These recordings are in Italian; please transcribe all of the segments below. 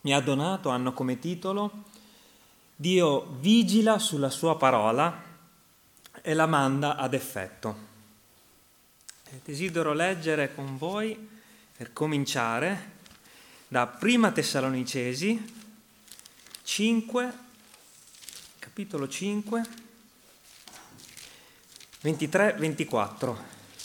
mi ha donato hanno come titolo Dio vigila sulla sua parola e la manda ad effetto. E desidero leggere con voi, per cominciare, da Prima Tessalonicesi 5, capitolo 5, 23-24.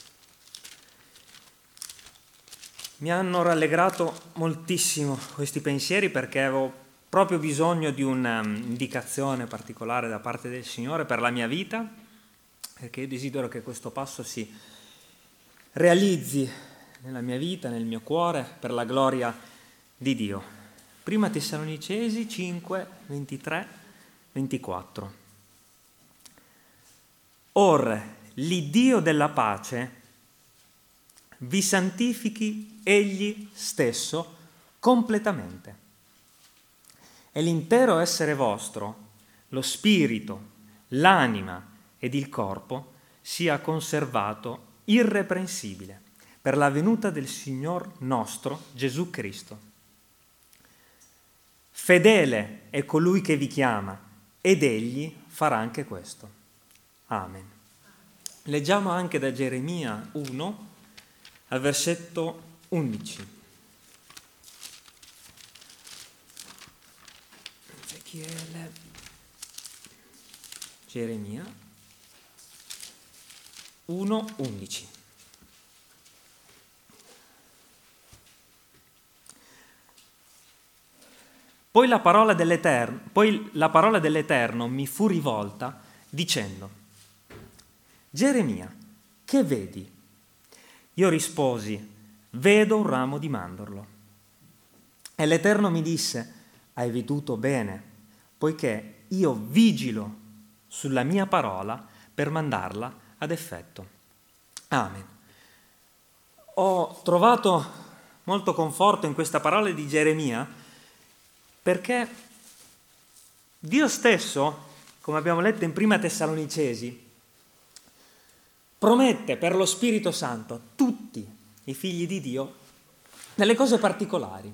Mi hanno rallegrato moltissimo questi pensieri perché avevo proprio bisogno di un'indicazione particolare da parte del Signore per la mia vita, perché io desidero che questo passo si realizzi nella mia vita, nel mio cuore, per la gloria di Dio. Prima Tessalonicesi 5, 23-24. Or l'Iddio della pace vi santifichi egli stesso completamente, e l'intero essere vostro, lo spirito, l'anima ed il corpo sia conservato irreprensibile per la venuta del Signor nostro Gesù Cristo. Fedele è colui che vi chiama ed egli farà anche questo. Amen. Leggiamo anche da Geremia 1 al versetto 11. Geremia 1:11. Poi la parola dell'Eterno mi fu rivolta dicendo: Geremia, che vedi? Io risposi: vedo un ramo di mandorlo. E l'Eterno mi disse: hai veduto bene, poiché io vigilo sulla mia parola per mandarla ad effetto. Amen. Ho trovato molto conforto in questa parola di Geremia perché Dio stesso, come abbiamo letto in Prima Tessalonicesi, promette per lo Spirito Santo a tutti i figli di Dio delle cose particolari,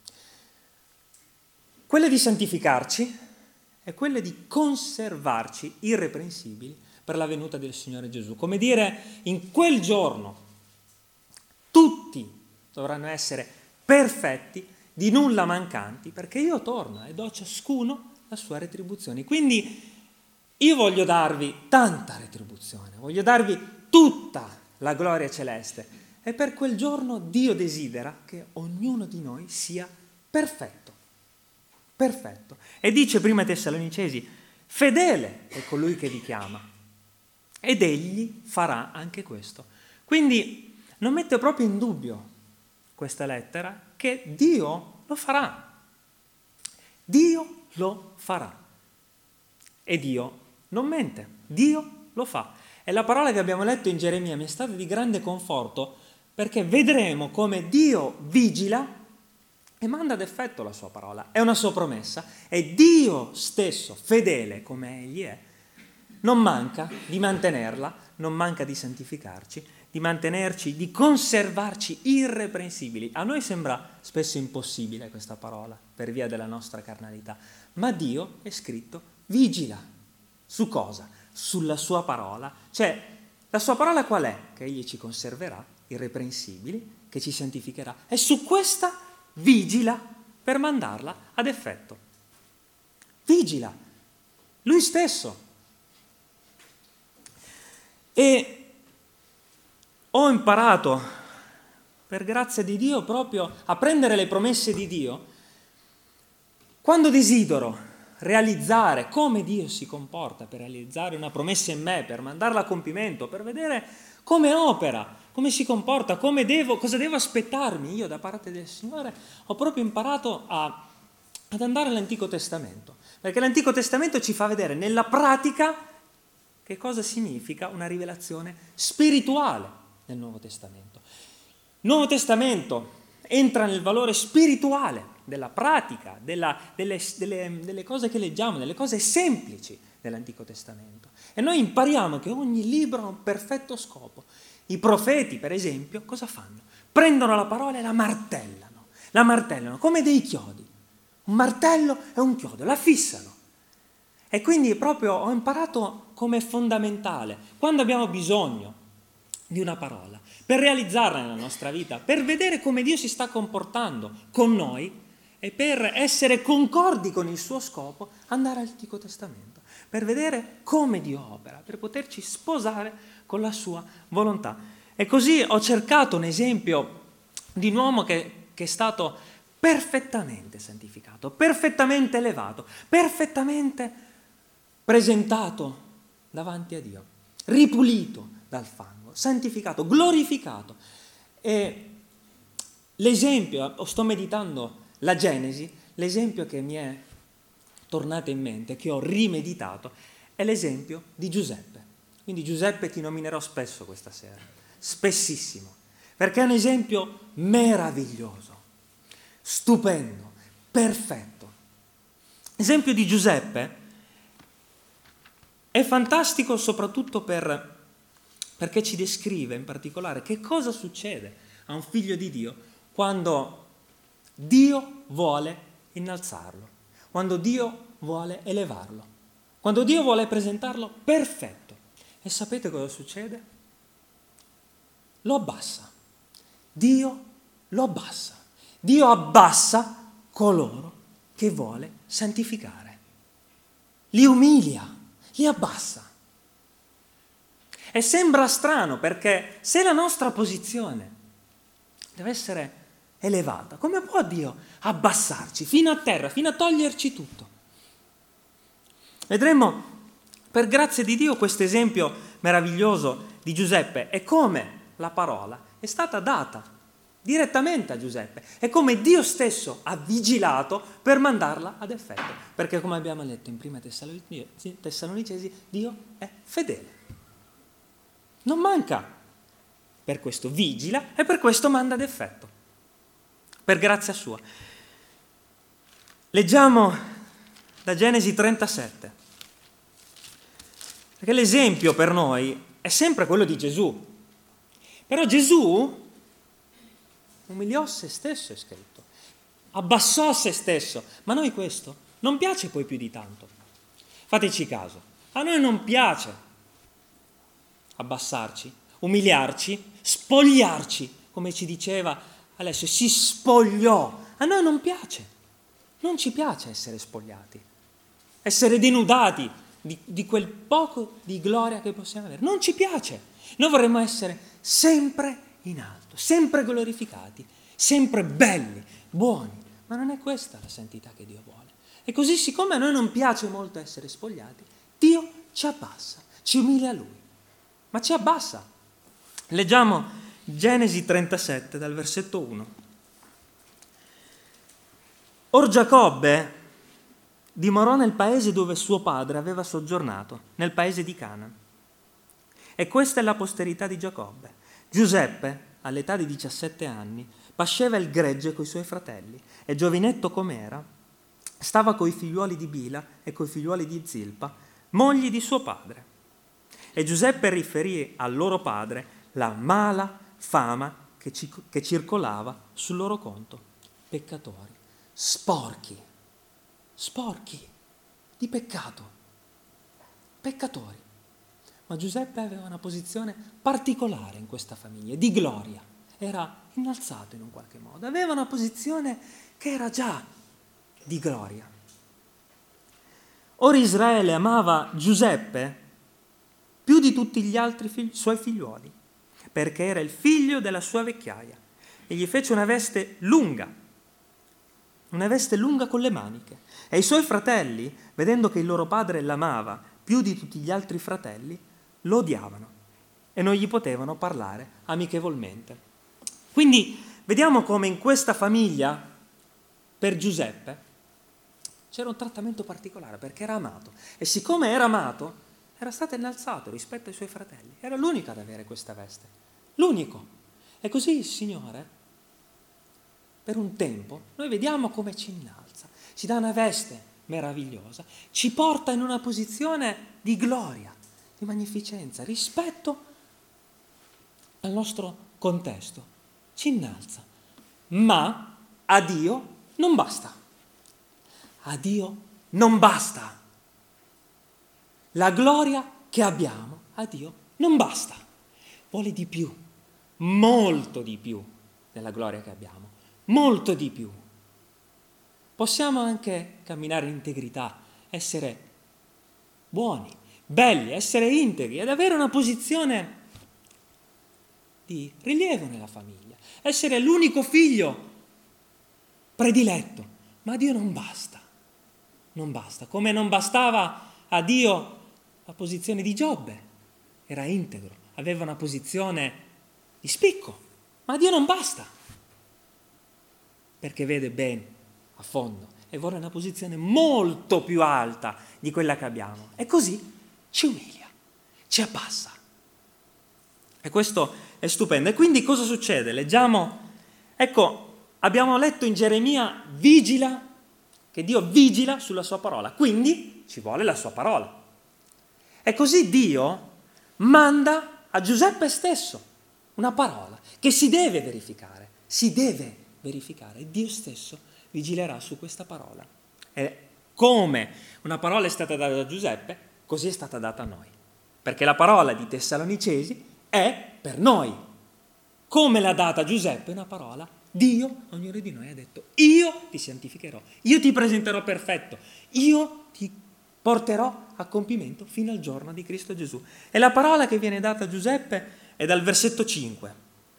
quelle di santificarci e quelle di conservarci irreprensibili per la venuta del Signore Gesù. Come dire, in quel giorno tutti dovranno essere perfetti, di nulla mancanti, perché io torno e do a ciascuno la sua retribuzione. Quindi io voglio darvi tanta retribuzione, voglio darvi tutta la gloria celeste, e per quel giorno Dio desidera che ognuno di noi sia perfetto. Perfetto. E dice Prima Tessalonicesi: fedele è colui che vi chiama ed egli farà anche questo. Quindi non mette proprio in dubbio questa lettera che Dio lo farà. Dio lo farà. E Dio non mente, Dio lo fa. E la parola che abbiamo letto in Geremia mi è stata di grande conforto, perché vedremo come Dio vigila e manda ad effetto la sua parola. È una sua promessa, e Dio stesso, fedele come Egli è, non manca di mantenerla, non manca di santificarci, di mantenerci, di conservarci irreprensibili. A noi sembra spesso impossibile questa parola per via della nostra carnalità, ma Dio, è scritto, vigila. Su cosa? Sulla sua parola. Cioè, la sua parola qual è? Che Egli ci conserverà irreprensibili, che ci santificherà, e su questa vigila per mandarla ad effetto. Vigila, Lui stesso. E ho imparato, per grazia di Dio, proprio a prendere le promesse di Dio quando desidero realizzare come Dio si comporta per realizzare una promessa in me, per mandarla a compimento, per vedere come opera, come si comporta, cosa devo aspettarmi io da parte del Signore. Ho proprio imparato ad andare all'Antico Testamento, perché l'Antico Testamento ci fa vedere nella pratica che cosa significa una rivelazione spirituale nel Nuovo Testamento. Il Nuovo Testamento entra nel valore spirituale della pratica, delle cose che leggiamo, delle cose semplici dell'Antico Testamento. E noi impariamo che ogni libro ha un perfetto scopo. I profeti, per esempio, cosa fanno? Prendono la parola e la martellano come dei chiodi. un martello e un chiodo, la fissano. E quindi proprio ho imparato come fondamentale, quando abbiamo bisogno di una parola, per realizzarla nella nostra vita, per vedere come Dio si sta comportando con noi e per essere concordi con il suo scopo, andare all'Antico Testamento, per vedere come Dio opera, per poterci sposare con la sua volontà. E così ho cercato un esempio di un uomo che è stato perfettamente santificato, perfettamente elevato, perfettamente presentato davanti a Dio, ripulito dal fango, santificato, glorificato. E l'esempio, sto meditando la Genesi, l'esempio che mi è tornato in mente, che ho rimeditato, è l'esempio di Giuseppe. Quindi Giuseppe ti nominerò spesso questa sera, spessissimo, perché è un esempio meraviglioso, stupendo, perfetto. L'esempio di Giuseppe è fantastico soprattutto perché ci descrive in particolare che cosa succede a un figlio di Dio quando Dio vuole innalzarlo, quando Dio vuole elevarlo, quando Dio vuole presentarlo perfetto. E sapete cosa succede? Lo abbassa. Dio lo abbassa. Dio abbassa coloro che vuole santificare. Li umilia. Li abbassa. E sembra strano perché se la nostra posizione deve essere elevata, come può Dio abbassarci fino a terra, fino a toglierci tutto? Vedremo per grazia di Dio questo esempio meraviglioso di Giuseppe e come la parola è stata data direttamente a Giuseppe e come Dio stesso ha vigilato per mandarla ad effetto, perché come abbiamo letto in Prima Tessalonicesi, Dio è fedele, non manca, per questo vigila e per questo manda ad effetto, per grazia sua. Leggiamo da Genesi 37, perché l'esempio per noi è sempre quello di Gesù, però Gesù umiliò se stesso, è scritto, abbassò se stesso, ma a noi questo non piace poi più di tanto. Fateci caso, a noi non piace abbassarci, umiliarci, spogliarci, come ci diceva Alessio, si spogliò, a noi non piace, non ci piace essere spogliati, essere denudati di quel poco di gloria che possiamo avere, non ci piace, noi vorremmo essere sempre in alto, sempre glorificati, sempre belli, buoni, ma non è questa la santità che Dio vuole. E così, siccome a noi non piace molto essere spogliati, Dio ci abbassa, ci umilia a Lui, ma ci abbassa. Leggiamo Genesi 37 dal versetto 1. Or Giacobbe dimorò nel paese dove suo padre aveva soggiornato, nel paese di Canaan. E questa è la posterità di Giacobbe. Giuseppe, all'età di 17 anni, pasceva il gregge coi suoi fratelli e giovinetto com'era, stava coi figliuoli di Bila e coi figliuoli di Zilpa, mogli di suo padre. E Giuseppe riferì al loro padre la mala fama che circolava sul loro conto. Peccatori, sporchi di peccato, peccatori. Ma Giuseppe aveva una posizione particolare in questa famiglia, di gloria. Era innalzato in un qualche modo, aveva una posizione che era già di gloria. Ora Israele amava Giuseppe più di tutti gli altri suoi figliuoli, perché era il figlio della sua vecchiaia, e gli fece una veste lunga con le maniche. E i suoi fratelli, vedendo che il loro padre l'amava più di tutti gli altri fratelli, lo odiavano e non gli potevano parlare amichevolmente. Quindi vediamo come in questa famiglia, per Giuseppe, c'era un trattamento particolare perché era amato. E siccome era amato, era stato innalzato rispetto ai suoi fratelli. Era l'unico ad avere questa veste. L'unico. E così il Signore, per un tempo, noi vediamo come ci innalza. Ci dà una veste meravigliosa. Ci porta in una posizione di gloria, di magnificenza, rispetto al nostro contesto. Ci innalza. Ma a Dio non basta. a Dio non basta. La gloria che abbiamo a Dio non basta. Vuole di più, molto di più della gloria che abbiamo, molto di più. Possiamo anche camminare in integrità, essere buoni, belli, essere integri ed avere una posizione di rilievo nella famiglia, essere l'unico figlio prediletto, ma a Dio non basta, non basta, come non bastava a Dio la posizione di Giobbe, era integro, aveva una posizione di spicco, ma a Dio non basta, perché vede bene a fondo e vuole una posizione molto più alta di quella che abbiamo, e così ci umilia, ci abbassa. E questo è stupendo. E quindi cosa succede? Leggiamo, ecco, abbiamo letto in Geremia, vigila, che Dio vigila sulla sua parola, quindi ci vuole la sua parola. E così Dio manda a Giuseppe stesso una parola che si deve verificare, e Dio stesso vigilerà su questa parola. E come una parola è stata data a Giuseppe, così è stata data a noi, perché la parola di Tessalonicesi è per noi. Come l'ha data Giuseppe una parola, Dio, ognuno di noi ha detto: io ti santificherò, io ti presenterò perfetto, io ti porterò a compimento fino al giorno di Cristo Gesù. E la parola che viene data a Giuseppe è dal versetto 5.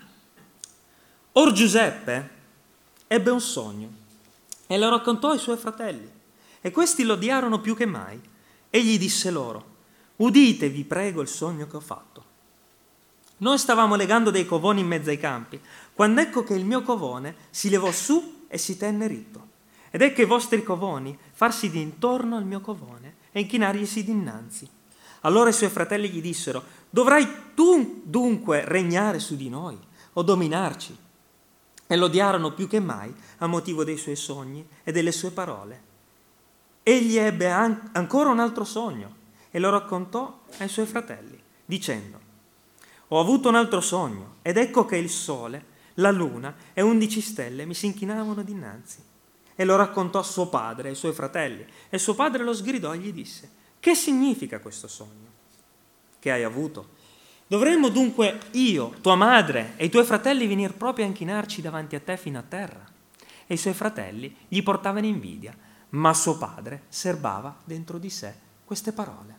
Or Giuseppe ebbe un sogno e lo raccontò ai suoi fratelli, e questi lo odiarono più che mai. Egli disse loro: udite, vi prego, il sogno che ho fatto. Noi stavamo legando dei covoni in mezzo ai campi, quando ecco che il mio covone si levò su e si tenne ritto. Ed ecco i vostri covoni farsi d'intorno al mio covone e inchinarglisi dinanzi. Allora i suoi fratelli gli dissero: dovrai tu dunque regnare su di noi o dominarci? E lo odiarono più che mai a motivo dei suoi sogni e delle sue parole. Egli ebbe ancora un altro sogno e lo raccontò ai suoi fratelli, dicendo: ho avuto un altro sogno, ed ecco che il sole, la luna e 11 stelle mi si inchinavano dinanzi. E lo raccontò a suo padre e ai suoi fratelli, e suo padre lo sgridò e gli disse: che significa questo sogno che hai avuto? Dovremmo dunque io, tua madre e i tuoi fratelli venire proprio a inchinarci davanti a te fino a terra? E i suoi fratelli gli portavano invidia, ma suo padre serbava dentro di sé queste parole.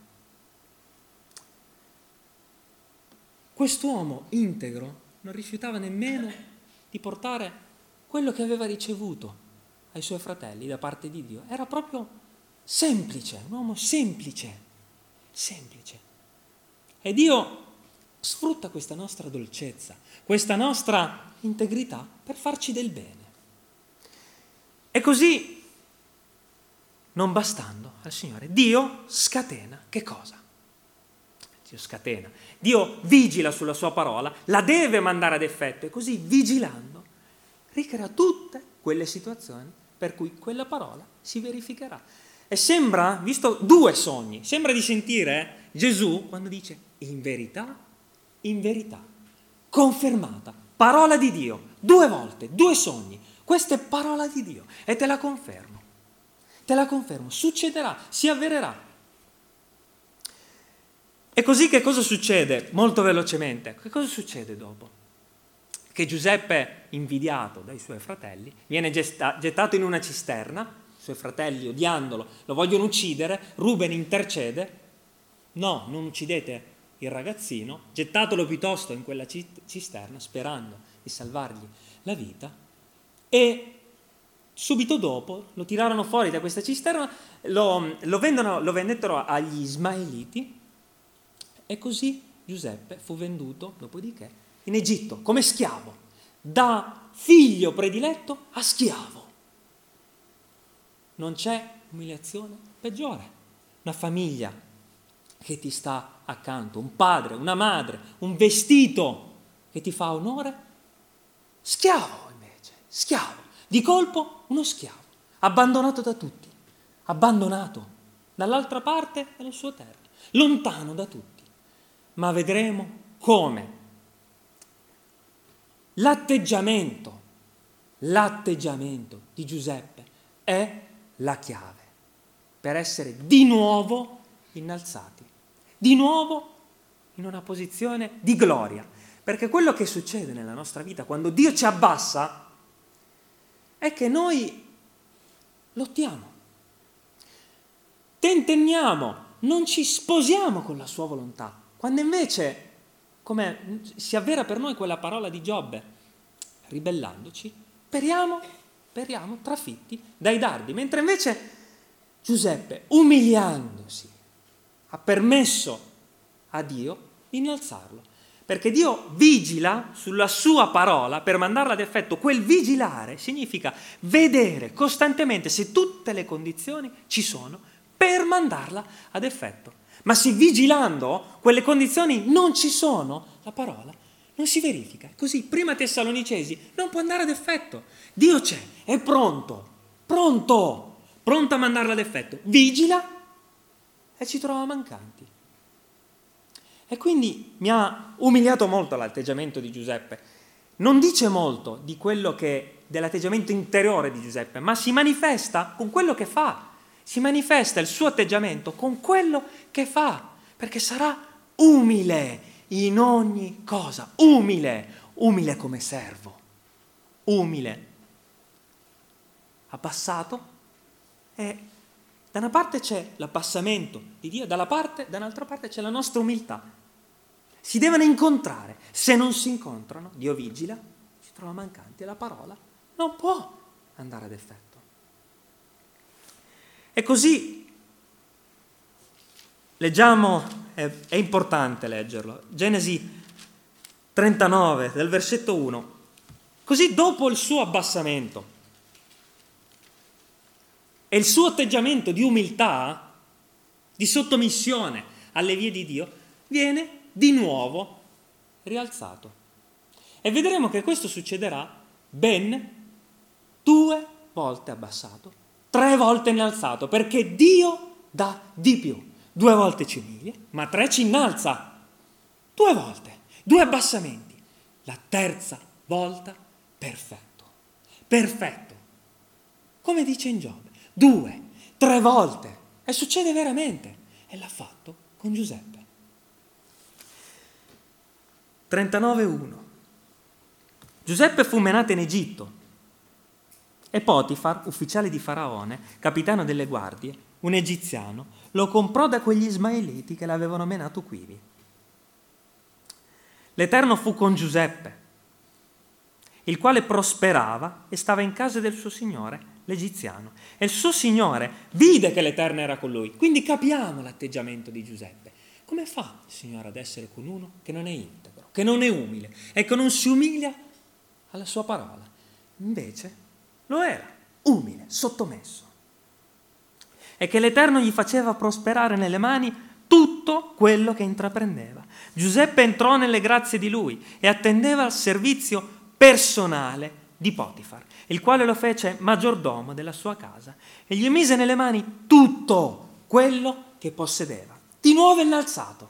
Quest'uomo integro non rifiutava nemmeno di portare quello che aveva ricevuto ai suoi fratelli da parte di Dio. Era proprio semplice, un uomo semplice. E Dio sfrutta questa nostra dolcezza, questa nostra integrità per farci del bene. E così, non bastando al Signore, Dio scatena che cosa? Dio scatena, Dio vigila sulla sua parola, la deve mandare ad effetto, e così vigilando ricrea tutte quelle situazioni per cui quella parola si verificherà. E sembra, visto due sogni, sembra di sentire Gesù quando dice: in verità, confermata, parola di Dio, 2 volte, 2 sogni, questa è parola di Dio e te la confermo, succederà, si avvererà. E così che cosa succede? Molto velocemente, che cosa succede dopo? Che Giuseppe, invidiato dai suoi fratelli, viene gettato in una cisterna, i suoi fratelli, odiandolo, lo vogliono uccidere, Ruben intercede: no, non uccidete il ragazzino, gettatelo piuttosto in quella cisterna, sperando di salvargli la vita. E subito dopo lo tirarono fuori da questa cisterna, lo vendettero agli ismaeliti, e così Giuseppe fu venduto, dopodiché, in Egitto come schiavo, da figlio prediletto a schiavo. Non c'è umiliazione peggiore. Una famiglia che ti sta accanto, un padre, una madre, un vestito che ti fa onore, schiavo invece, schiavo, di colpo uno schiavo, abbandonato da tutti, abbandonato dall'altra parte della sua terra, lontano da tutti. Ma vedremo come l'atteggiamento di Giuseppe è la chiave per essere di nuovo innalzati, di nuovo in una posizione di gloria. Perché quello che succede nella nostra vita quando Dio ci abbassa è che noi lottiamo, tentenniamo, non ci sposiamo con la sua volontà, quando invece, come si avvera per noi quella parola di Giobbe, ribellandoci, periamo trafitti dai dardi, mentre invece Giuseppe, umiliandosi, ha permesso a Dio di innalzarlo, perché Dio vigila sulla sua parola per mandarla ad effetto. Quel vigilare significa vedere costantemente se tutte le condizioni ci sono per mandarla ad effetto. Ma se vigilando quelle condizioni non ci sono, la parola non si verifica. Così, prima Tessalonicesi non può andare ad effetto. Dio c'è, è pronto a mandarla ad effetto. Vigila e ci trova mancanti. E quindi mi ha umiliato molto l'atteggiamento di Giuseppe. Non dice molto di quello che dell'atteggiamento interiore di Giuseppe, ma si manifesta con quello che fa. Si manifesta il suo atteggiamento con quello che fa, perché sarà umile in ogni cosa, umile come servo, umile, abbassato, e da una parte c'è l'abbassamento di Dio, dall'altra parte c'è la nostra umiltà. Si devono incontrare. Se non si incontrano, Dio vigila, ci trova mancanti e la parola non può andare ad effetto. E così leggiamo, è importante leggerlo, Genesi 39, del versetto 1. Così dopo il suo abbassamento e il suo atteggiamento di umiltà, di sottomissione alle vie di Dio, viene di nuovo rialzato. E vedremo che questo succederà ben 2 volte abbassato, 3 volte innalzato, perché Dio dà di più. 2 volte ci umilia, ma 3 ci innalza. 2 volte, 2 abbassamenti. La terza volta perfetto. Perfetto. Come dice in Giobbe, 2, 3 volte. E succede veramente. E l'ha fatto con Giuseppe. 39:1. Giuseppe fu menato in Egitto e Potifar, ufficiale di Faraone, capitano delle guardie, un egiziano, lo comprò da quegli ismaeliti che l'avevano menato quivi. L'Eterno fu con Giuseppe, il quale prosperava e stava in casa del suo signore, l'egiziano. E il suo signore vide che l'Eterno era con lui. Quindi capiamo l'atteggiamento di Giuseppe. Come fa il Signore ad essere con uno che non è integro, che non è umile e che non si umilia alla sua parola? Invece lo era, umile, sottomesso. E che l'Eterno gli faceva prosperare nelle mani tutto quello che intraprendeva. Giuseppe entrò nelle grazie di lui e attendeva al servizio personale di Potifar, il quale lo fece maggiordomo della sua casa e gli mise nelle mani tutto quello che possedeva. Di nuovo innalzato.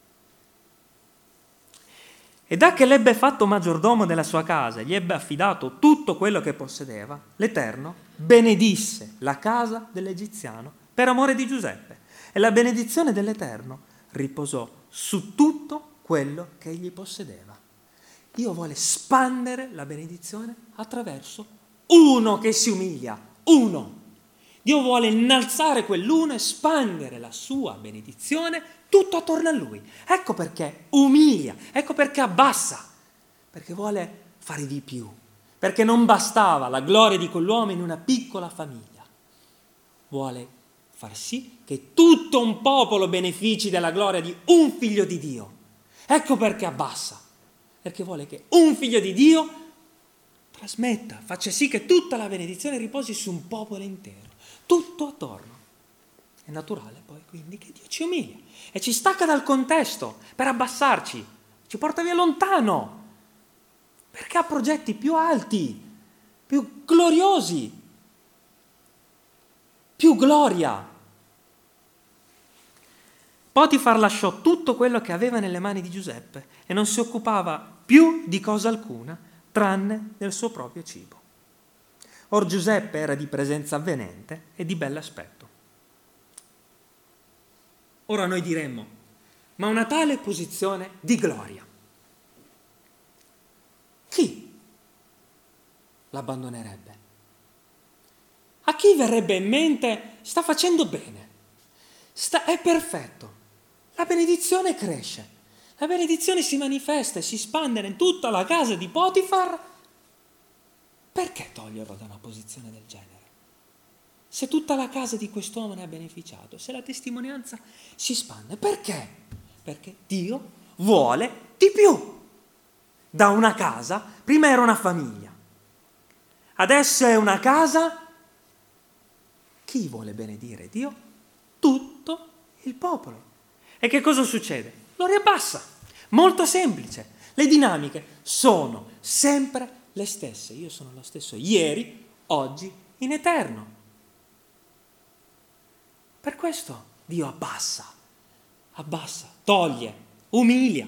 E da che l'ebbe fatto maggiordomo della sua casa e gli ebbe affidato tutto quello che possedeva, l'Eterno benedisse la casa dell'egiziano per amore di Giuseppe. E la benedizione dell'Eterno riposò su tutto quello che egli possedeva. Dio vuole spandere la benedizione attraverso uno che si umilia, uno. Dio vuole innalzare quell'uno e spandere la sua benedizione tutto attorno a lui. Ecco perché umilia, ecco perché abbassa, perché vuole fare di più, perché non bastava la gloria di quell'uomo in una piccola famiglia. Vuole far sì che tutto un popolo benefici della gloria di un figlio di Dio. Ecco perché abbassa, perché vuole che un figlio di Dio trasmetta, faccia sì che tutta la benedizione riposi su un popolo intero. Tutto attorno. È naturale poi quindi che Dio ci umilia e ci stacca dal contesto per abbassarci, ci porta via lontano, perché ha progetti più alti, più gloriosi, più gloria. Potifar lasciò tutto quello che aveva nelle mani di Giuseppe e non si occupava più di cosa alcuna tranne del suo proprio cibo. Or Giuseppe era di presenza avvenente e di bell'aspetto. Ora noi diremmo, ma una tale posizione di gloria, chi l'abbandonerebbe? A chi verrebbe in mente, sta facendo bene, è perfetto, la benedizione cresce, la benedizione si manifesta e si espande in tutta la casa di Potifar, perché toglierlo da una posizione del genere? Se tutta la casa di quest'uomo ne ha beneficiato, se la testimonianza si espande, perché? Perché Dio vuole di più. Da una casa, prima era una famiglia, adesso è una casa. Chi vuole benedire Dio? Tutto il popolo. E che cosa succede? Lo riabbassa. Molto semplice. Le dinamiche sono sempre le stesse. Io sono lo stesso ieri, oggi, in eterno. Per questo Dio abbassa, toglie, umilia.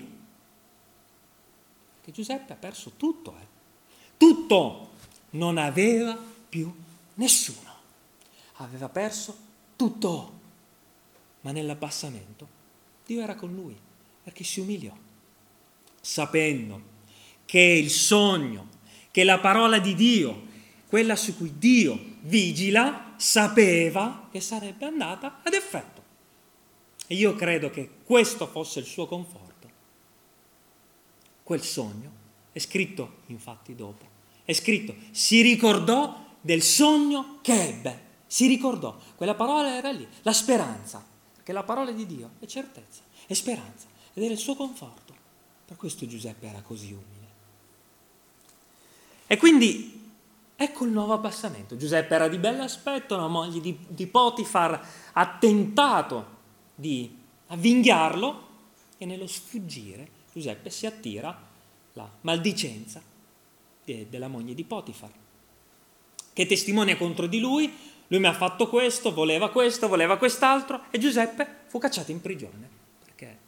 Che Giuseppe ha perso tutto, tutto, non aveva più nessuno, aveva perso tutto, ma nell'abbassamento Dio era con lui, perché si umiliò, sapendo che il sogno, che la parola di Dio, quella su cui Dio vigila, sapeva che sarebbe andata ad effetto. E io credo che questo fosse il suo conforto. Quel sogno è scritto, infatti, dopo. È scritto, si ricordò del sogno che ebbe. Si ricordò. Quella parola era lì, la speranza. Perché la parola di Dio è certezza, è speranza. Ed era il suo conforto. Per questo Giuseppe era così umile. E quindi, ecco il nuovo abbassamento. Giuseppe era di bell'aspetto, la moglie di Potifar ha tentato di avvinghiarlo e nello sfuggire Giuseppe si attira la maldicenza della moglie di Potifar, che testimonia contro di lui mi ha fatto questo, voleva quest'altro, e Giuseppe fu cacciato in prigione, perché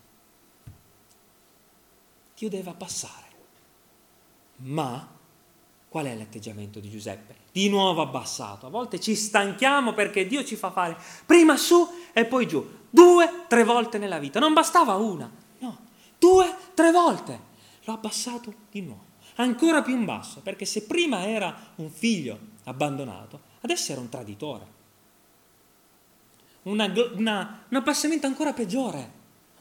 Dio deve abbassare. Ma qual è l'atteggiamento di Giuseppe? Di nuovo abbassato. A volte ci stanchiamo perché Dio ci fa fare prima su e poi giù, 2-3 volte nella vita, non bastava una, no, 2-3 volte. L'ho abbassato di nuovo, ancora più in basso, perché se prima era un figlio abbandonato, adesso era un traditore. Un abbassamento ancora peggiore.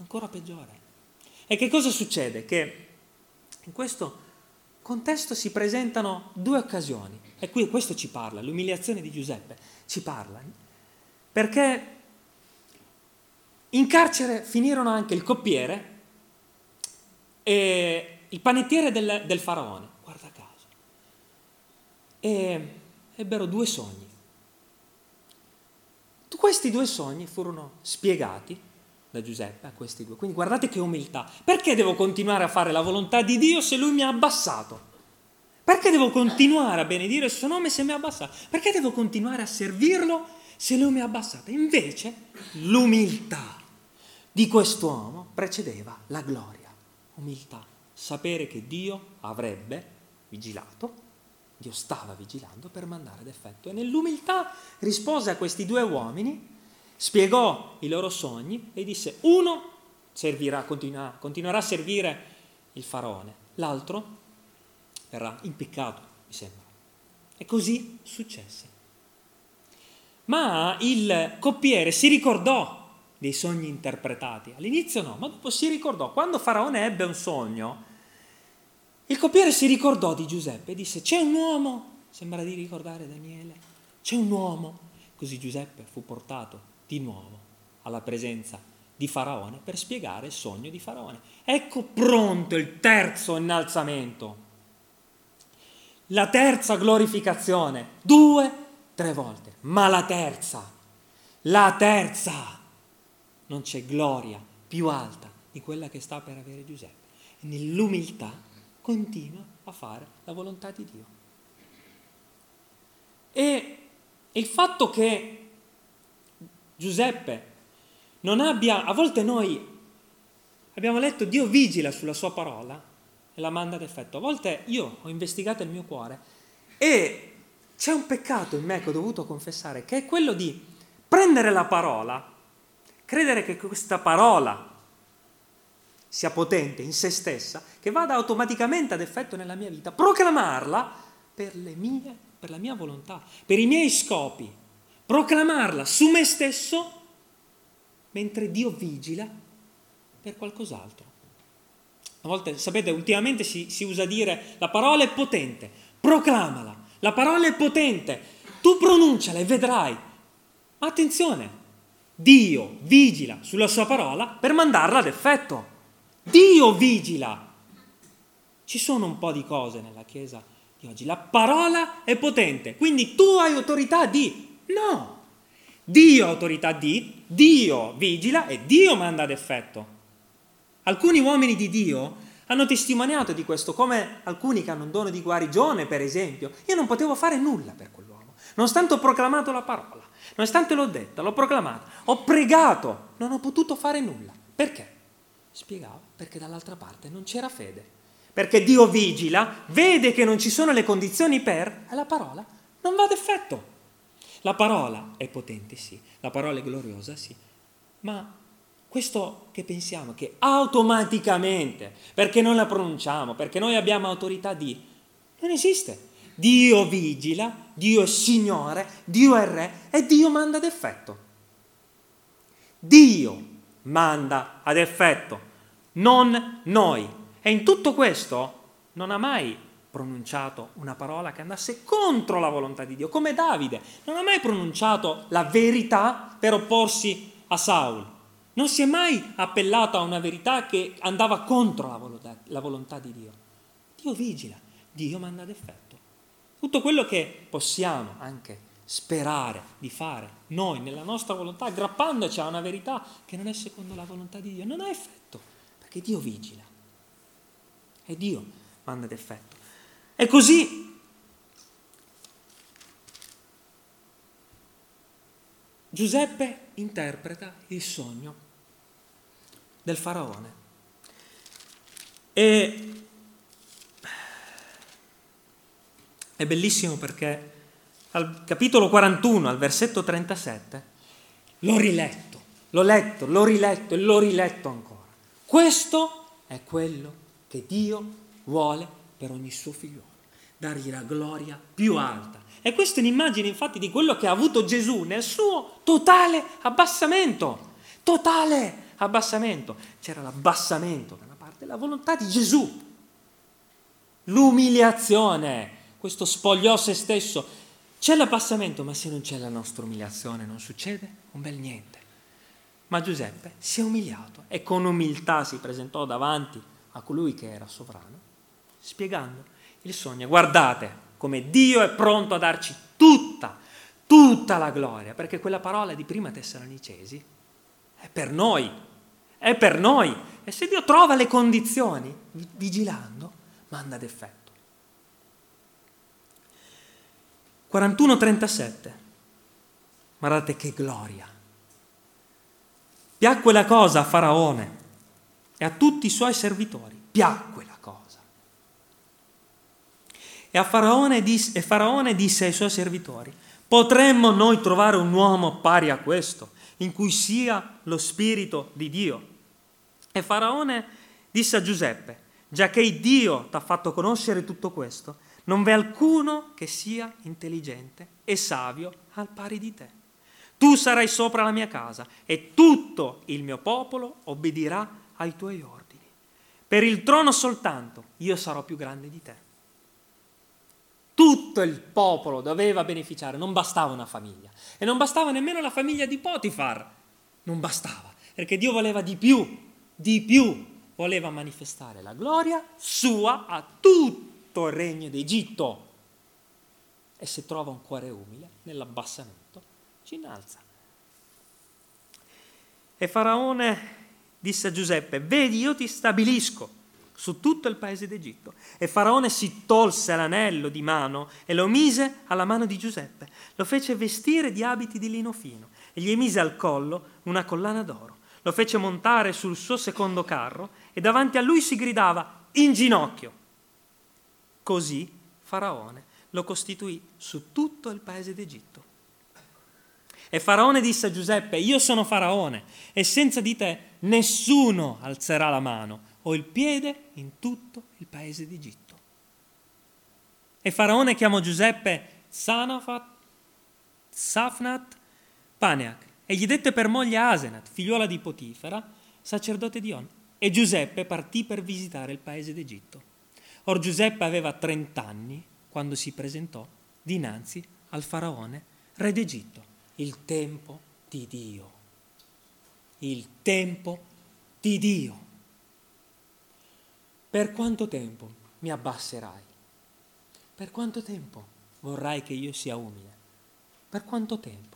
E che cosa succede? Che in questo contesto si presentano 2 occasioni, e qui questo ci parla, l'umiliazione di Giuseppe ci parla, perché in carcere finirono anche il coppiere e il panettiere del faraone, guarda caso, e ebbero 2 sogni. Questi 2 sogni furono spiegati da Giuseppe a questi 2, quindi guardate che umiltà. Perché devo continuare a fare la volontà di Dio se Lui mi ha abbassato? Perché devo continuare a benedire il suo nome se mi ha abbassato? Perché devo continuare a servirlo se Lui mi ha abbassato? Invece l'umiltà di quest'uomo precedeva la gloria. Umiltà, sapere che Dio avrebbe vigilato, Dio stava vigilando per mandare ad effetto, e nell'umiltà rispose a questi 2 uomini, spiegò i loro sogni e disse: uno continuerà a servire il faraone, l'altro verrà impiccato, mi sembra. E così successe. Ma il coppiere si ricordò dei sogni interpretati. All'inizio no, ma dopo si ricordò. Quando Faraone ebbe un sogno, il coppiere si ricordò di Giuseppe e disse: c'è un uomo, sembra di ricordare Daniele, c'è un uomo. Così Giuseppe fu portato di nuovo alla presenza di Faraone per spiegare il sogno di Faraone. Ecco pronto il terzo innalzamento, la terza glorificazione, 2-3 volte, ma la terza, non c'è gloria più alta di quella che sta per avere Giuseppe. E nell'umiltà continua a fare la volontà di Dio. E il fatto che Giuseppe non abbia, a volte noi abbiamo letto Dio vigila sulla sua parola e la manda ad effetto. A volte io ho investigato il mio cuore e c'è un peccato in me che ho dovuto confessare, che è quello di prendere la parola, credere che questa parola sia potente in se stessa, che vada automaticamente ad effetto nella mia vita, proclamarla per la mia volontà, per i miei scopi, proclamarla su me stesso mentre Dio vigila per qualcos'altro. A volte, sapete, ultimamente si usa dire la parola è potente, proclamala, la parola è potente, tu pronunciala e vedrai. Ma attenzione, Dio vigila sulla sua parola per mandarla ad effetto. Dio vigila. Ci sono un po' di cose nella Chiesa di oggi. La parola è potente, quindi tu hai autorità di... No! Dio ha autorità di, Dio vigila e Dio manda ad effetto. Alcuni uomini di Dio hanno testimoniato di questo, come alcuni che hanno un dono di guarigione, per esempio. Io non potevo fare nulla per quell'uomo, nonostante ho proclamato la parola, nonostante l'ho detta, l'ho proclamata, ho pregato, non ho potuto fare nulla. Perché? Spiegava, perché dall'altra parte non c'era fede. Perché Dio vigila, vede che non ci sono le condizioni per, e la parola non va ad effetto. La parola è potente, sì, la parola è gloriosa, sì, ma questo che pensiamo che automaticamente, perché non la pronunciamo, perché noi abbiamo autorità di, non esiste. Dio vigila, Dio è Signore, Dio è Re e Dio manda ad effetto. Dio manda ad effetto, non noi. E in tutto questo non ha mai pronunciato una parola che andasse contro la volontà di Dio, come Davide. Non ha mai pronunciato la verità per opporsi a Saul. Non si è mai appellato a una verità che andava contro la volontà di Dio. Dio vigila, Dio manda ad effetto. Tutto quello che possiamo anche sperare di fare noi nella nostra volontà, aggrappandoci a una verità che non è secondo la volontà di Dio, non ha effetto, perché Dio vigila e Dio manda ad effetto. E così Giuseppe interpreta il sogno del faraone. E è bellissimo perché al capitolo 41, al versetto 37, l'ho riletto, l'ho letto, l'ho riletto e l'ho riletto ancora. Questo è quello che Dio vuole per ogni suo figliolo, dargli la gloria più alta. E questa è un'immagine infatti di quello che ha avuto Gesù nel suo totale abbassamento. Totale abbassamento. C'era l'abbassamento da una parte, la volontà di Gesù. L'umiliazione, questo spogliò se stesso. C'è l'abbassamento, ma se non c'è la nostra umiliazione non succede un bel niente. Ma Giuseppe si è umiliato e con umiltà si presentò davanti a colui che era sovrano, spiegando il sogno. Guardate come Dio è pronto a darci tutta la gloria, perché quella parola di prima Tessalonicesi è per noi, è per noi. E se Dio trova le condizioni, vigilando, manda ad effetto. 41:37. Guardate che gloria. Piacque la cosa a Faraone e a tutti i suoi servitori. Piacque la cosa. E Faraone disse ai suoi servitori: potremmo noi trovare un uomo pari a questo, in cui sia lo Spirito di Dio? E Faraone disse a Giuseppe: giacché Dio ti ha fatto conoscere tutto questo, non v'è alcuno che sia intelligente e savio al pari di te. Tu sarai sopra la mia casa e tutto il mio popolo obbedirà ai tuoi ordini. Per il trono soltanto io sarò più grande di te. Tutto il popolo doveva beneficiare, non bastava una famiglia. E non bastava nemmeno la famiglia di Potifar. Non bastava, perché Dio voleva di più. Voleva manifestare la gloria sua a tutto il regno d'Egitto. E se trova un cuore umile nell'abbassamento, ci innalza. E Faraone disse a Giuseppe: vedi, io ti stabilisco su tutto il paese d'Egitto. E Faraone si tolse l'anello di mano e lo mise alla mano di Giuseppe. Lo fece vestire di abiti di lino fino e gli mise al collo una collana d'oro. Lo fece montare sul suo secondo carro e davanti a lui si gridava in ginocchio. Così Faraone lo costituì su tutto il paese d'Egitto. E Faraone disse a Giuseppe: io sono Faraone e senza di te nessuno alzerà la mano o il piede in tutto il paese d'Egitto. E Faraone chiamò Giuseppe Safnat Paneach e gli dette per moglie Asenat, figliuola di Potifera, sacerdote di On. E Giuseppe partì per visitare il paese d'Egitto. Or Giuseppe aveva 30 anni quando si presentò dinanzi al Faraone, re d'Egitto. Il tempo di Dio. Il tempo di Dio. Per quanto tempo mi abbasserai? Per quanto tempo vorrai che io sia umile? Per quanto tempo?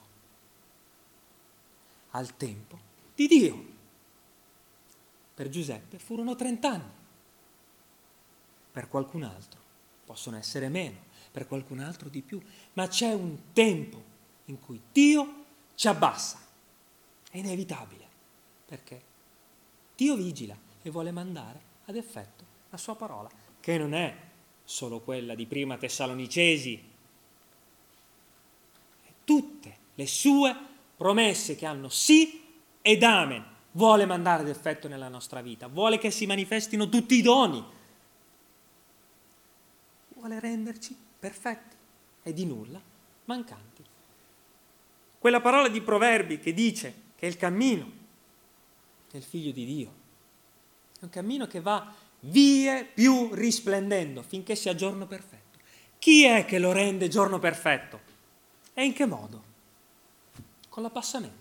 Al tempo di Dio. Per Giuseppe furono 30 anni. Per qualcun altro possono essere meno, per qualcun altro di più, ma c'è un tempo in cui Dio ci abbassa. È inevitabile, perché Dio vigila e vuole mandare ad effetto la sua parola, che non è solo quella di Prima Tessalonicesi, è tutte le sue promesse che hanno sì ed amen. Vuole mandare ad effetto nella nostra vita, vuole che si manifestino tutti i doni, vuole renderci perfetti e di nulla mancanti. Quella parola di Proverbi che dice che il cammino del Figlio di Dio è un cammino che va vie più risplendendo finché sia giorno perfetto. Chi è che lo rende giorno perfetto? E in che modo? Con l'abbassamento.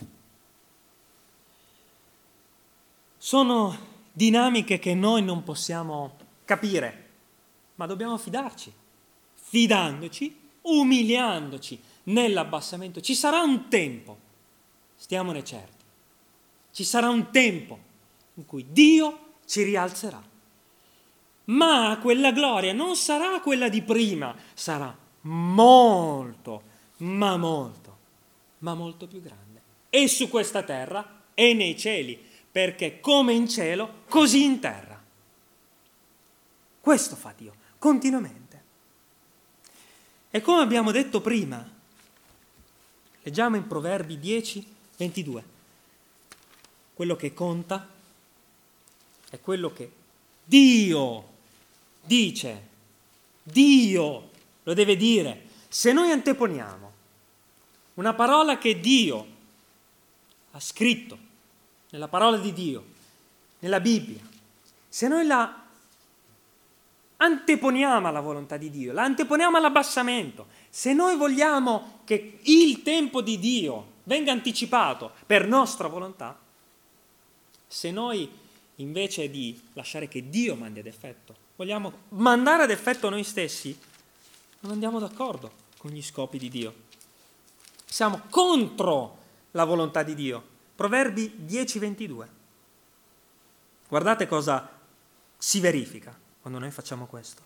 Sono dinamiche che noi non possiamo capire, ma dobbiamo fidarci. Fidandoci, umiliandoci nell'abbassamento. Ci sarà un tempo, stiamone certi, ci sarà un tempo in cui Dio ci rialzerà. Ma quella gloria non sarà quella di prima, sarà molto, ma molto più grande. E su questa terra e nei cieli, perché come in cielo, così in terra. Questo fa Dio, continuamente. E come abbiamo detto prima, leggiamo in Proverbi 10, 22, quello che conta è quello che Dio dice, Dio lo deve dire. Se noi anteponiamo una parola che Dio ha scritto nella parola di Dio, nella Bibbia, se noi la anteponiamo alla volontà di Dio, la anteponiamo all'abbassamento, se noi vogliamo che il tempo di Dio venga anticipato per nostra volontà, se noi invece di lasciare che Dio mandi ad effetto, vogliamo mandare ad effetto noi stessi, non andiamo d'accordo con gli scopi di Dio. Siamo contro la volontà di Dio. Proverbi 10:22. Guardate cosa si verifica quando noi facciamo questo.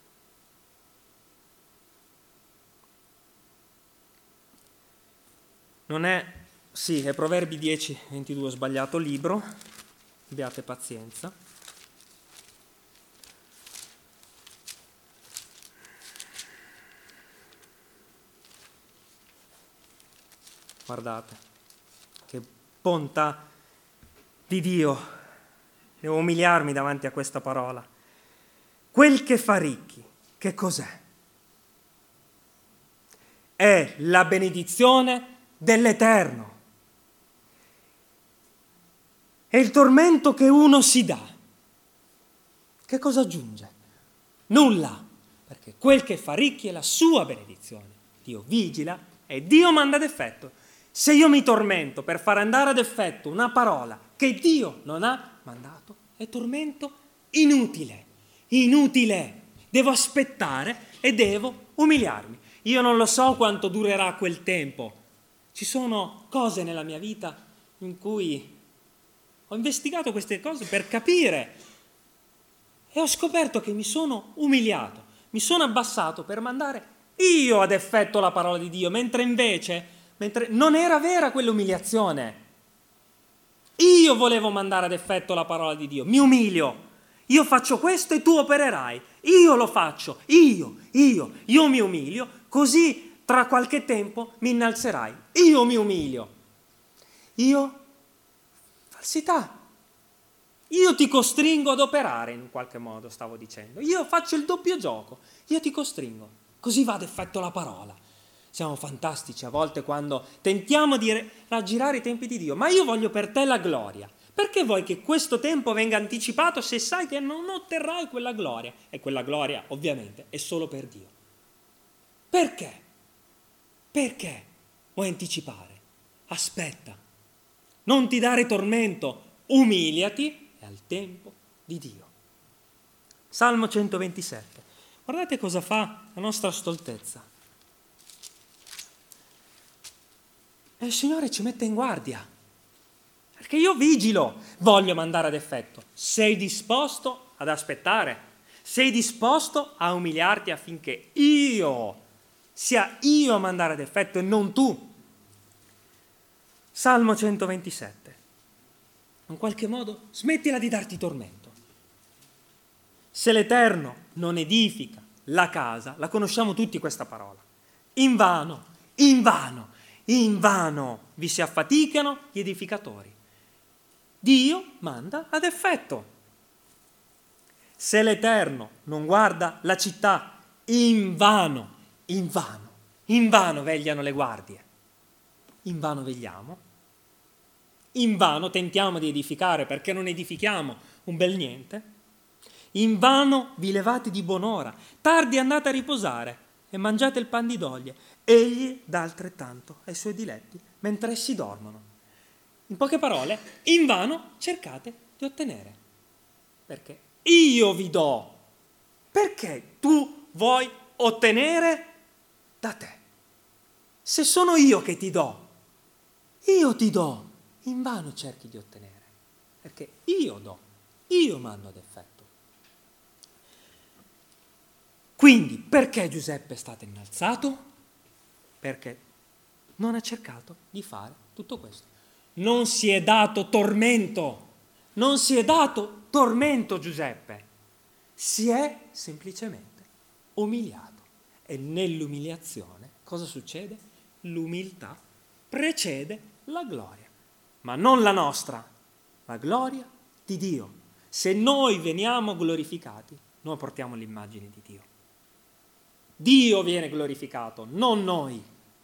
Non è, sì, è Proverbi 10:22, ho sbagliato libro, abbiate pazienza. Guardate, che bontà di Dio, devo umiliarmi davanti a questa parola. Quel che fa ricchi, che cos'è? È la benedizione dell'Eterno. È il tormento che uno si dà. Che cosa aggiunge? Nulla, perché quel che fa ricchi è la sua benedizione. Dio vigila e Dio manda ad effetto. Se io mi tormento per far andare ad effetto una parola che Dio non ha mandato, è tormento inutile, inutile. Devo aspettare e devo umiliarmi. Io non lo so quanto durerà quel tempo. Ci sono cose nella mia vita in cui ho investigato queste cose per capire e ho scoperto che mi sono umiliato, mi sono abbassato per mandare io ad effetto la parola di Dio, mentre non era vera quell'umiliazione. Io volevo mandare ad effetto la parola di Dio, mi umilio. Io faccio questo e tu opererai. Io lo faccio, io mi umilio, così tra qualche tempo mi innalzerai. Io mi umilio. Falsità. Io ti costringo ad operare in qualche modo, stavo dicendo. Io faccio il doppio gioco, io ti costringo. Così va ad effetto la parola. Siamo fantastici a volte quando tentiamo di raggirare i tempi di Dio, ma io voglio per te la gloria. Perché vuoi che questo tempo venga anticipato se sai che non otterrai quella gloria? E quella gloria, ovviamente, è solo per Dio. Perché? Perché vuoi anticipare? Aspetta. Non ti dare tormento, umiliati e al tempo di Dio. Salmo 127. Guardate cosa fa la nostra stoltezza. E il Signore ci mette in guardia. Perché io vigilo, voglio mandare ad effetto. Sei disposto ad aspettare? Sei disposto a umiliarti affinché sia io a mandare ad effetto e non tu? Salmo 127. In qualche modo smettila di darti tormento. Se l'Eterno non edifica la casa, la conosciamo tutti questa parola. Invano vi si affaticano gli edificatori. Dio manda ad effetto. Se l'Eterno non guarda la città, invano vegliano le guardie. Invano vegliamo. Invano tentiamo di edificare perché non edifichiamo un bel niente. Invano vi levate di buon'ora, tardi andate a riposare e mangiate il pan di doglie. Egli dà altrettanto ai suoi diletti mentre essi dormono. In poche parole, invano cercate di ottenere. Perché io vi do. Perché tu vuoi ottenere da te? Se sono io che ti do, invano cerchi di ottenere. Perché io do, io mando ad effetto. Quindi, perché Giuseppe è stato innalzato? Perché non ha cercato di fare tutto questo. Non si è dato tormento Giuseppe, si è semplicemente umiliato. E nell'umiliazione cosa succede? L'umiltà precede la gloria, ma non la nostra, la gloria di Dio. Se noi veniamo glorificati, noi portiamo l'immagine di Dio. Dio viene glorificato, non noi.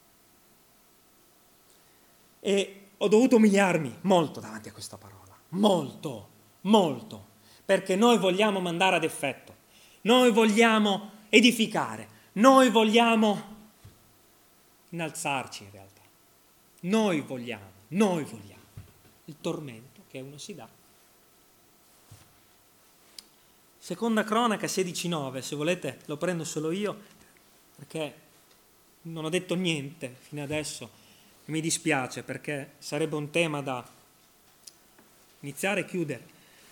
E ho dovuto umiliarmi molto davanti a questa parola, molto, perché noi vogliamo mandare ad effetto, noi vogliamo edificare, noi vogliamo innalzarci in realtà, noi vogliamo il tormento che uno si dà. Seconda Cronaca 16:9, se volete lo prendo solo io, perché non ho detto niente fino adesso. Mi dispiace perché sarebbe un tema da iniziare e chiudere.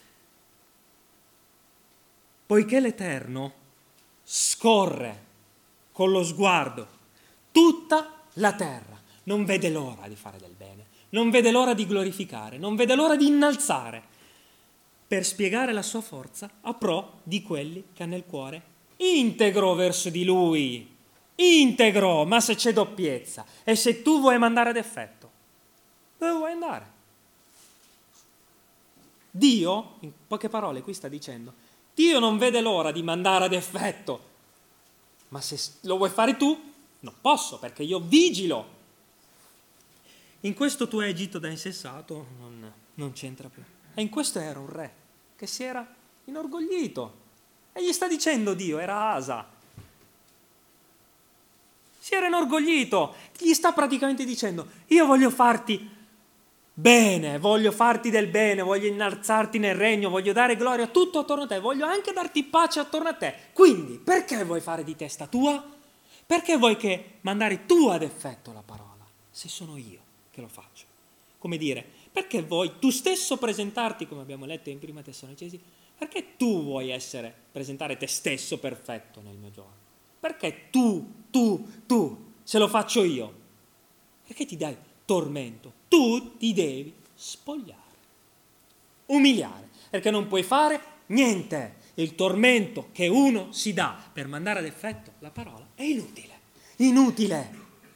Poiché l'Eterno scorre con lo sguardo tutta la terra, non vede l'ora di fare del bene, non vede l'ora di glorificare, non vede l'ora di innalzare, per spiegare la sua forza a pro di quelli che hanno il cuore integro verso di Lui. Integro, ma se c'è doppiezza e se tu vuoi mandare ad effetto, dove vuoi andare? Dio, in poche parole qui sta dicendo, Dio non vede l'ora di mandare ad effetto, ma se lo vuoi fare tu, non posso perché io vigilo. In questo tuo Egitto da insensato non c'entra più. E in questo era un re che si era inorgoglito. E gli sta dicendo Dio, era Asa. Si era inorgoglito, gli sta praticamente dicendo, io voglio farti bene, voglio farti del bene, voglio innalzarti nel regno, voglio dare gloria a tutto attorno a te, voglio anche darti pace attorno a te. Quindi, perché vuoi fare di testa tua? Perché vuoi che mandare tu ad effetto la parola, se sono io che lo faccio? Come dire, perché vuoi tu stesso presentarti, come abbiamo letto in Prima Tessalonicesi, perché tu vuoi presentare te stesso perfetto nel mio giorno? Perché tu, se lo faccio io, perché ti dai tormento? Tu ti devi spogliare, umiliare, perché non puoi fare niente. Il tormento che uno si dà per mandare ad effetto la parola è inutile. Inutile.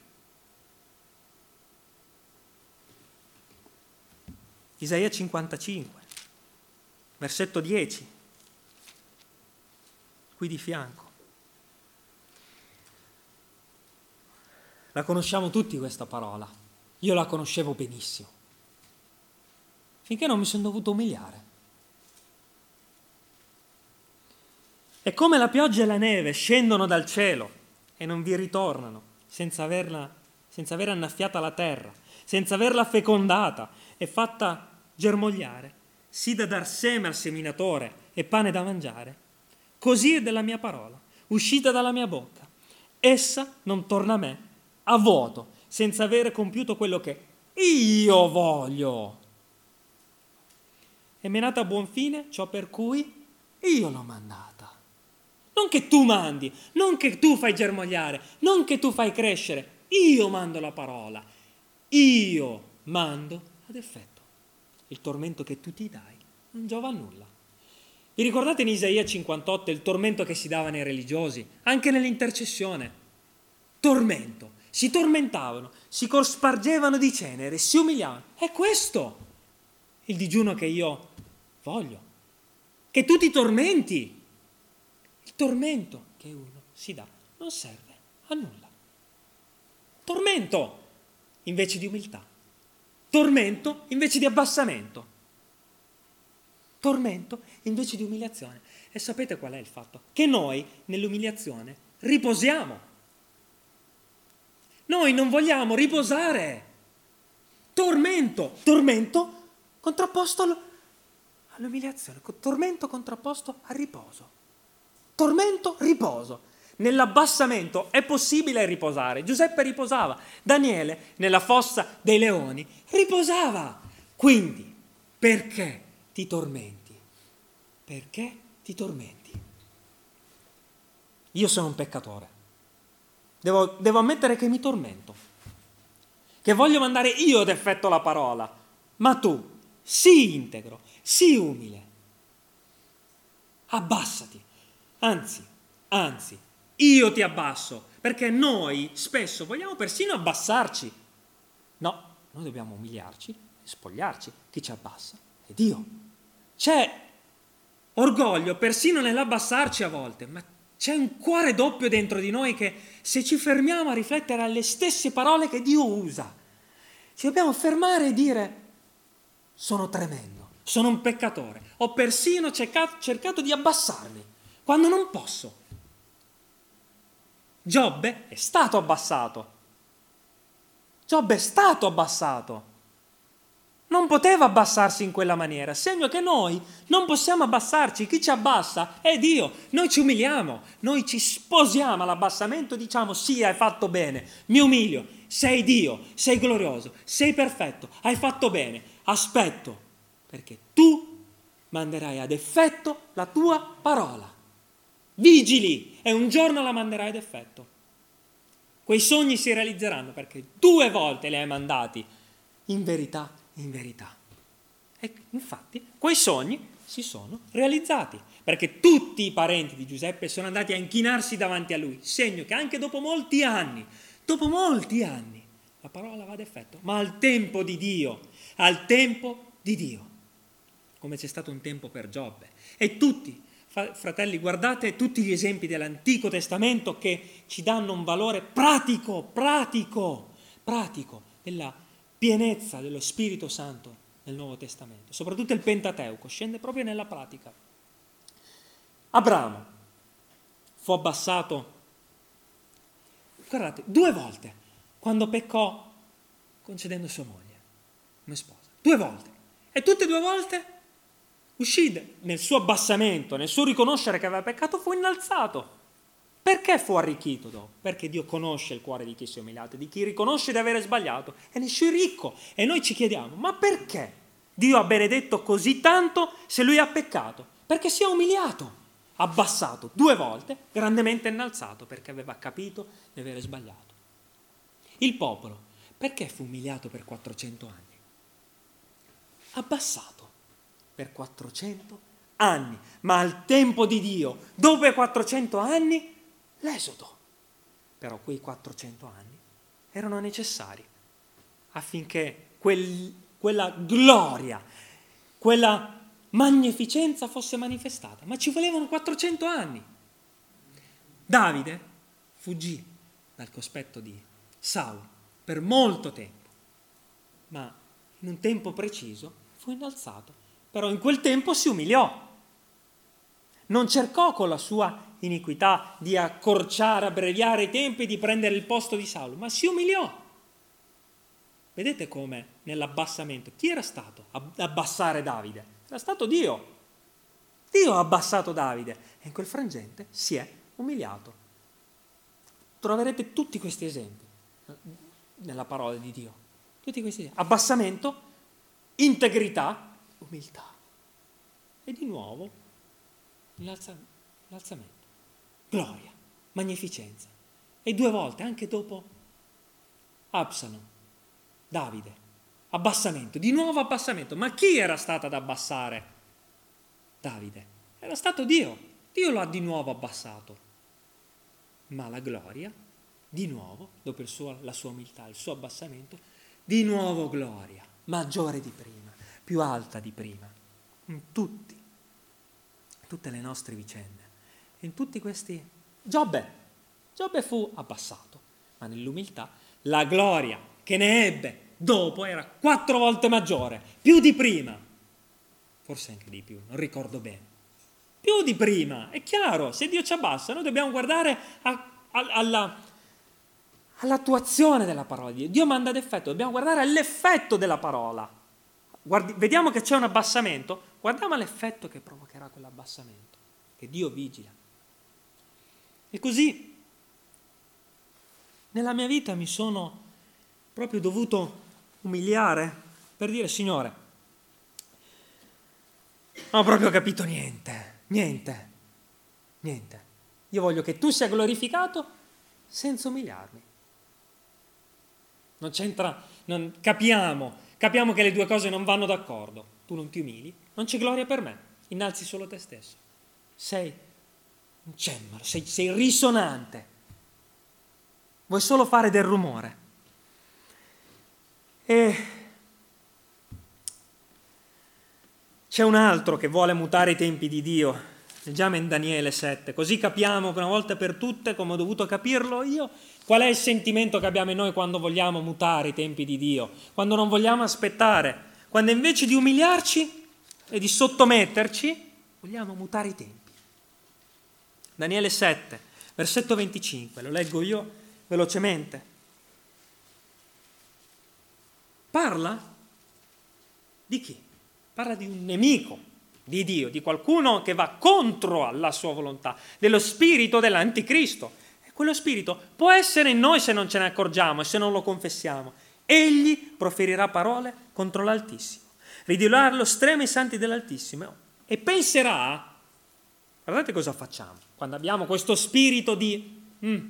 Isaia 55, versetto 10, qui di fianco. La conosciamo tutti questa parola. Io la conoscevo benissimo. Finché non mi sono dovuto umiliare. E come la pioggia e la neve scendono dal cielo e non vi ritornano senza aver annaffiata la terra, senza averla fecondata e fatta germogliare, sì da dar seme al seminatore e pane da mangiare, così è della mia parola, uscita dalla mia bocca. Essa non torna a me a vuoto, senza avere compiuto quello che io voglio. È menata a buon fine ciò per cui io l'ho mandata. Non che tu mandi, non che tu fai germogliare, non che tu fai crescere. Io mando la parola. Io mando ad effetto. Il tormento che tu ti dai non giova a nulla. Vi ricordate in Isaia 58 il tormento che si dava nei religiosi? Anche nell'intercessione. Tormento. Si tormentavano, si cospargevano di cenere, si umiliavano. È questo il digiuno che io voglio. Che tu ti tormenti. Il tormento che uno si dà non serve a nulla. Tormento invece di umiltà. Tormento invece di abbassamento. Tormento invece di umiliazione. E sapete qual è il fatto? Che noi nell'umiliazione riposiamo. Noi non vogliamo riposare. Tormento contrapposto all'umiliazione, tormento contrapposto al riposo. Tormento, riposo. Nell'abbassamento è possibile riposare. Giuseppe riposava. Daniele, nella fossa dei leoni, riposava. Quindi, perché ti tormenti? Perché ti tormenti? Io sono un peccatore. Devo ammettere che mi tormento. Che voglio mandare io ad effetto la parola. Ma tu, sii integro, sii umile. Abbassati. Anzi, io ti abbasso, perché noi spesso vogliamo persino abbassarci. No, noi dobbiamo umiliarci e spogliarci. Chi ci abbassa è Dio. C'è orgoglio persino nell'abbassarci a volte, ma c'è un cuore doppio dentro di noi che, se ci fermiamo a riflettere alle stesse parole che Dio usa, ci dobbiamo fermare e dire: sono tremendo, sono un peccatore, ho persino cercato di abbassarmi, quando non posso. Giobbe è stato abbassato. Non poteva abbassarsi in quella maniera, segno che noi non possiamo abbassarci. Chi ci abbassa è Dio. Noi ci umiliamo, noi ci sposiamo all'abbassamento, diciamo: sì, hai fatto bene, mi umilio, sei Dio, sei glorioso, sei perfetto, hai fatto bene, aspetto, perché tu manderai ad effetto la tua parola. Vigili, e un giorno la manderai ad effetto. Quei sogni si realizzeranno perché 2 volte li hai mandati in verità. E infatti quei sogni si sono realizzati, perché tutti i parenti di Giuseppe sono andati a inchinarsi davanti a lui, segno che anche dopo molti anni, la parola va ad effetto, ma al tempo di Dio, come c'è stato un tempo per Giobbe. E tutti, fratelli, guardate tutti gli esempi dell'Antico Testamento che ci danno un valore pratico della pienezza dello Spirito Santo nel Nuovo Testamento. Soprattutto il Pentateuco scende proprio nella pratica. Abramo fu abbassato, guardate, 2 volte, quando peccò concedendo sua moglie come sposa. 2 volte. E tutte e 2 volte uscì nel suo abbassamento, nel suo riconoscere che aveva peccato, fu innalzato. Perché fu arricchito dopo? Perché Dio conosce il cuore di chi si è umiliato, di chi riconosce di avere sbagliato, e ne esce ricco. E noi ci chiediamo: ma perché Dio ha benedetto così tanto se lui ha peccato? Perché si è umiliato, abbassato 2 volte, grandemente innalzato, perché aveva capito di avere sbagliato. Il popolo, perché fu umiliato per 400 anni? Abbassato per 400 anni. anni, ma al tempo di Dio, dopo i 400 anni, l'Esodo. Però quei 400 anni erano necessari affinché quella gloria, quella magnificenza fosse manifestata, ma ci volevano 400 anni. Davide fuggì dal cospetto di Saulo per molto tempo, ma in un tempo preciso fu innalzato, però in quel tempo si umiliò. Non cercò con la sua iniquità di accorciare, abbreviare i tempi, di prendere il posto di Saulo, ma si umiliò. Vedete come nell'abbassamento, chi era stato ad abbassare Davide? Era stato Dio. Dio ha abbassato Davide e in quel frangente si è umiliato. Troverete tutti questi esempi nella parola di Dio. Tutti questi esempi. Abbassamento, integrità, umiltà. E di nuovo l'alzamento. Gloria, magnificenza. E 2 volte, anche dopo Absalom, Davide, abbassamento, di nuovo abbassamento. Ma chi era stato ad abbassare Davide? Era stato Dio. Dio lo ha di nuovo abbassato. Ma la gloria, di nuovo, dopo la sua umiltà, il suo abbassamento, di nuovo gloria, maggiore di prima, più alta di prima. In tutte le nostre vicende, in tutti questi... Giobbe fu abbassato, ma nell'umiltà la gloria che ne ebbe dopo era 4 volte maggiore, più di prima, forse anche di più, non ricordo bene, più di prima. È chiaro, se Dio ci abbassa, noi dobbiamo guardare all'attuazione della parola di Dio. Dio manda d'effetto, dobbiamo guardare all'effetto della parola. Vediamo che c'è un abbassamento, guardiamo all'effetto che provocherà quell'abbassamento, che Dio vigila. E così nella mia vita mi sono proprio dovuto umiliare per dire: Signore, non ho proprio capito niente. Io voglio che tu sia glorificato senza umiliarmi. Non c'entra, capiamo che le 2 cose non vanno d'accordo. Tu non ti umili, non c'è gloria per me, innalzi solo te stesso. Sei un cembalo, sei risonante, vuoi solo fare del rumore. E c'è un altro che vuole mutare i tempi di Dio. Leggiamo in Daniele 7, così capiamo una volta per tutte, come ho dovuto capirlo io, qual è il sentimento che abbiamo in noi quando vogliamo mutare i tempi di Dio, quando non vogliamo aspettare, quando invece di umiliarci e di sottometterci, vogliamo mutare i tempi. Daniele 7, versetto 25, lo leggo io velocemente. Parla di chi? Parla di un nemico di Dio, di qualcuno che va contro alla sua volontà, dello spirito dell'anticristo. E quello spirito può essere in noi se non ce ne accorgiamo e se non lo confessiamo. Egli proferirà parole contro l'Altissimo, ridirà allo stremo i santi dell'Altissimo e penserà, guardate cosa facciamo, quando abbiamo questo spirito di...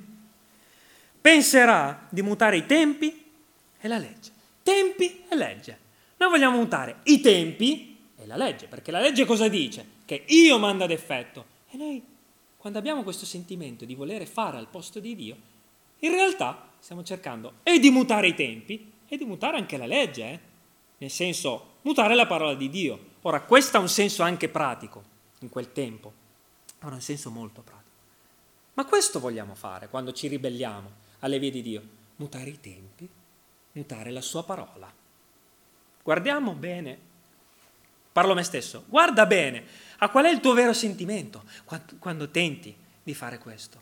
penserà di mutare i tempi e la legge. Tempi e legge. Noi vogliamo mutare i tempi e la legge, perché la legge cosa dice? Che io mando ad effetto. E noi, quando abbiamo questo sentimento di volere fare al posto di Dio, in realtà stiamo cercando e di mutare i tempi e di mutare anche la legge, nel senso, mutare la parola di Dio. Ora, questo ha un senso anche pratico, in quel tempo, ha un senso molto pratico. Ma questo vogliamo fare quando ci ribelliamo alle vie di Dio, mutare i tempi, mutare la sua parola. Guardiamo bene. Parlo a me stesso, guarda bene a qual è il tuo vero sentimento quando tenti di fare questo.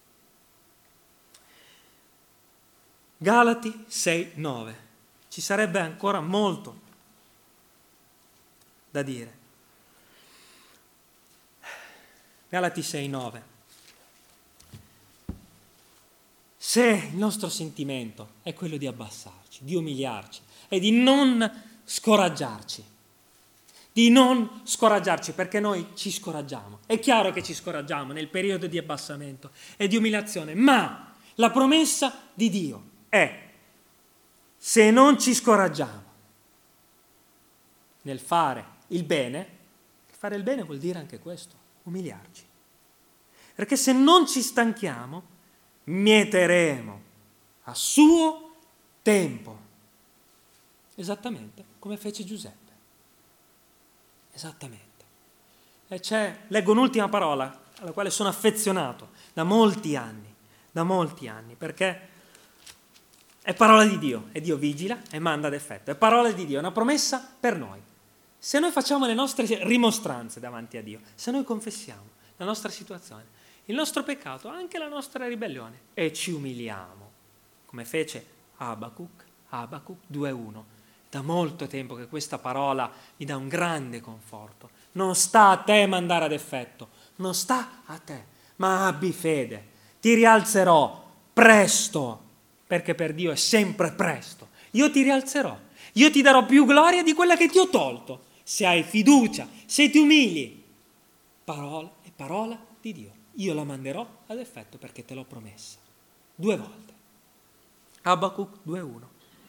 Galati 6:9. Ci sarebbe ancora molto da dire. Galati 6:9. Se il nostro sentimento è quello di abbassarci, di umiliarci e di non scoraggiarci, perché noi ci scoraggiamo. È chiaro che ci scoraggiamo nel periodo di abbassamento e di umiliazione, ma la promessa di Dio è: se non ci scoraggiamo nel fare il bene, Fare il bene vuol dire anche questo, umiliarci. Perché se non ci stanchiamo, mieteremo a suo tempo. Esattamente come fece Giuseppe. Esattamente. E leggo un'ultima parola alla quale sono affezionato da molti anni, perché è parola di Dio, e Dio vigila e manda ad effetto, è parola di Dio, è una promessa per noi. Se noi facciamo le nostre rimostranze davanti a Dio, se noi confessiamo la nostra situazione, il nostro peccato, anche la nostra ribellione, e ci umiliamo, come fece Abacuc 2:1. Da molto tempo che questa parola mi dà un grande conforto. Non sta a te mandare ad effetto, non sta a te, ma abbi fede, ti rialzerò presto, perché per Dio è sempre presto. Io ti rialzerò, io ti darò più gloria di quella che ti ho tolto, se hai fiducia, se ti umili. Parola di Dio. Io la manderò ad effetto perché te l'ho promessa. 2 volte. Abacuc 2:1.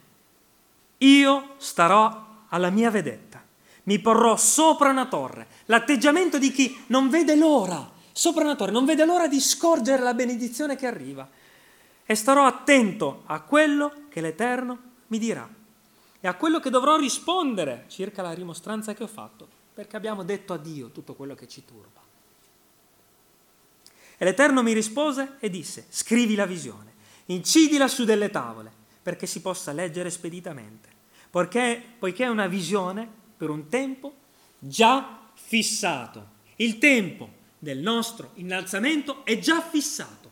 Io starò alla mia vedetta, mi porrò sopra una torre, l'atteggiamento di chi non vede l'ora, sopra una torre, non vede l'ora di scorgere la benedizione che arriva, e starò attento a quello che l'Eterno mi dirà e a quello che dovrò rispondere circa la rimostranza che ho fatto, perché abbiamo detto a Dio tutto quello che ci turba. E l'Eterno mi rispose e disse: scrivi la visione, incidila su delle tavole, perché si possa leggere speditamente, poiché è una visione per un tempo già fissato. Il tempo del nostro innalzamento è già fissato,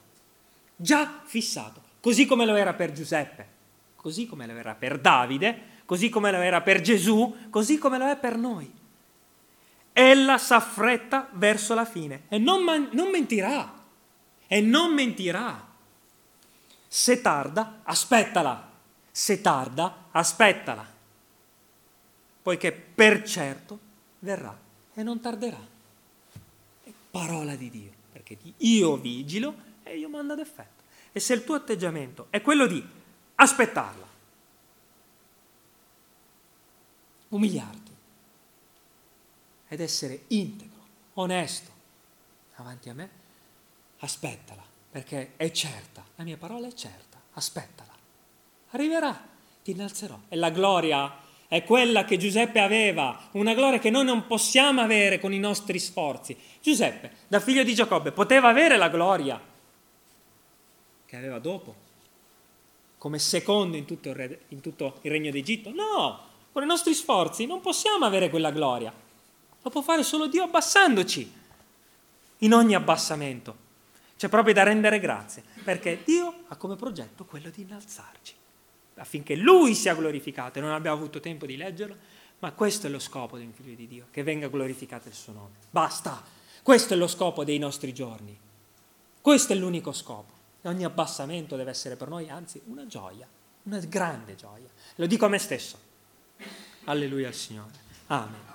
così come lo era per Giuseppe, così come lo era per Davide, così come lo era per Gesù, così come lo è per noi. Ella s'affretta verso la fine e non mentirà. Se tarda, aspettala. Poiché per certo verrà e non tarderà. È parola di Dio, perché io vigilo e io mando ad effetto. E se il tuo atteggiamento è quello di aspettarla, umiliarti ed essere integro, onesto davanti a me, aspettala, perché è certa, la mia parola è certa, aspettala. Arriverà, ti innalzerò. E la gloria è quella che Giuseppe aveva, una gloria che noi non possiamo avere con i nostri sforzi. Giuseppe, da figlio di Giacobbe, poteva avere la gloria che aveva dopo, come secondo in tutto il regno d'Egitto? No, con i nostri sforzi non possiamo avere quella gloria. Lo può fare solo Dio abbassandoci. In ogni abbassamento c'è proprio da rendere grazie, perché Dio ha come progetto quello di innalzarci, affinché Lui sia glorificato. E non abbiamo avuto tempo di leggerlo, ma questo è lo scopo di un figlio di Dio, che venga glorificato il suo nome. Basta, questo è lo scopo dei nostri giorni, questo è l'unico scopo. E ogni abbassamento deve essere per noi, anzi, una gioia, una grande gioia. Lo dico a me stesso. Alleluia al Signore. Amen.